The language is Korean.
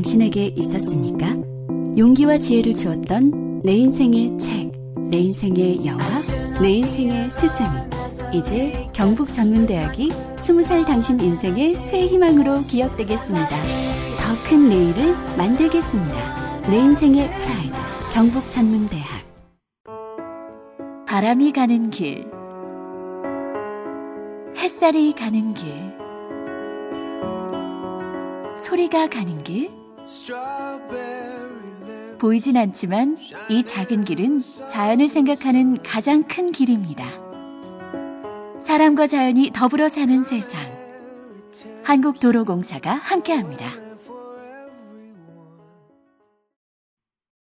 당신에게 있었습니까? 용기와 지혜를 주었던 내 인생의 책, 내 인생의 영화, 내 인생의 스승. 이제 경북전문대학이 20살 당신 인생의 새 희망으로 기억되겠습니다. 더 큰 내일을 만들겠습니다. 내 인생의 프라이드, 경북전문대학. 바람이 가는 길, 햇살이 가는 길, 소리가 가는 길. 보이진 않지만 이 작은 길은 자연을 생각하는 가장 큰 길입니다. 사람과 자연이 더불어 사는 세상. 한국도로공사가 함께합니다.